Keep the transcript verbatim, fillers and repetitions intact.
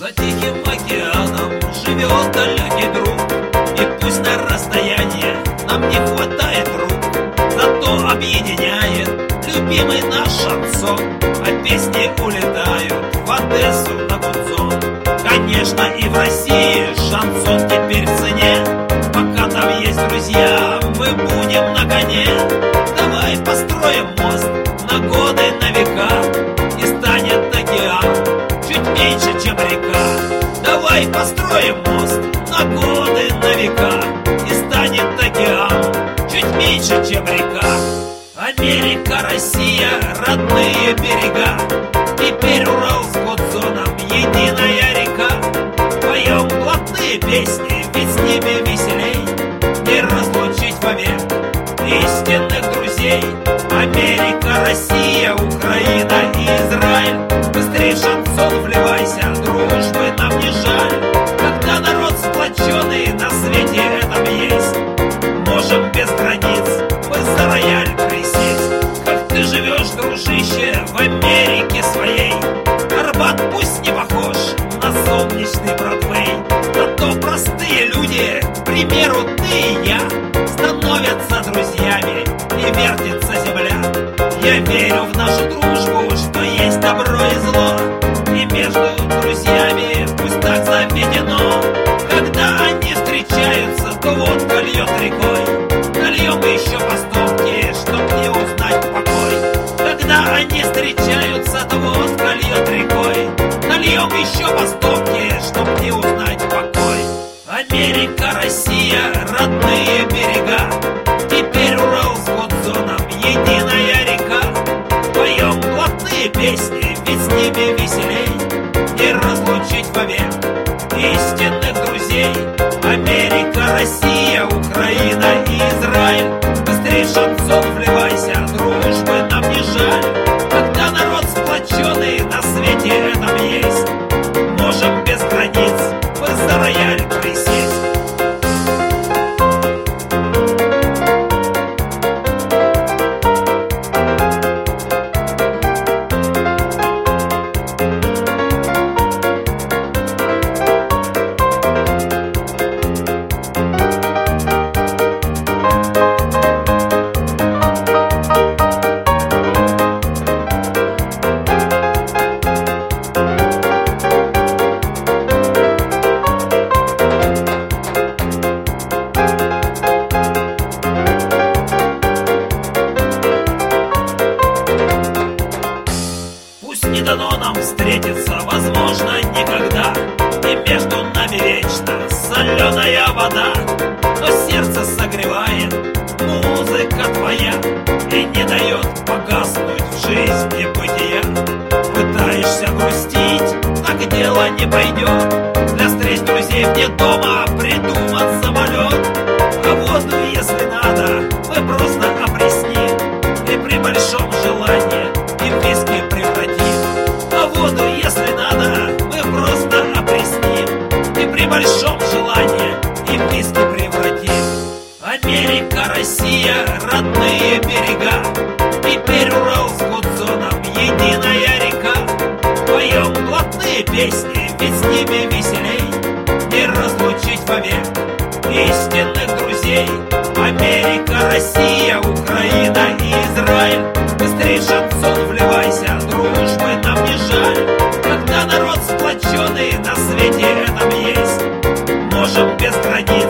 За Тихим океаном живет далекий друг, и пусть на расстояние нам не хватает рук, зато объединяет любимый наш шансон, а песни улетают в Одессу на Гудзон. Конечно, и в России шансон теперь в цене, пока там есть друзья, мы будем на коне. Давай построим мост на годы, на века, и станет океан чуть меньше, чем река. Давай построим мост на годы, на века, и станет океан чуть меньше, чем река. Америка, Россия, родные берега, теперь Урал с Гудзоном единая река. Поем блатные песни, ведь с ними веселей, не разлучить вовек истинных друзей. Америка, Россия, Украина и Израиль, быстрей в шансон вливайся, дружбы нам не жаль. Когда народ сплоченный на свете этом есть, можем без границ мы за рояль присесть. Как ты живешь, дружище, в Америке своей? Арбат пусть не похож на солнечный Бродвей, зато простые люди, к примеру, ты и я, становятся друзьями и вертится земля. Я верю в нашу дружбу, что есть добро и зло, и между друзьями пусть так заведено. Когда они встречаются, то водка льет рекой, нальем еще по стопке, чтоб не узнать покой. Когда они встречаются, то водка льет рекой, нальем еще по стопке, чтоб не узнать покой. Америка, Россия, родные берега, теперь Урал с Гудзоном единая река. Поем блатные песни, ведь с ними веселей, не разлучить вовек истинных друзей. Америка, Россия, Украина и Израиль, быстрей в шансон вливайся, дружбы нам не жаль. Когда народ сплоченный на свете этом есть, можем без границ мы за рояль присесть. Не дано нам встретиться, возможно, никогда, и между нами вечно соленая вода. Но сердце согревает музыка твоя и не дает погаснуть в жизни бытия. Пытаешься грустить, так дело не пойдет, для встреч друзей вне дома придуман самолет. А воду, если надо, мы просто опресним, и при большом желании и в виски превратим. Воду, если надо, мы просто опресним, и при большом желании и в виски превратим. Америка, Россия, родные берега, теперь Урал с Гудзоном единая река. Поем блатные песни, ведь с ними веселей, не разлучить вовек истинных друзей. Америка, Россия, Украина и Израиль, быстрей в шансон вливайся, дружбы нам не жаль. Когда народ сплоченный на свете этом есть, можем без границ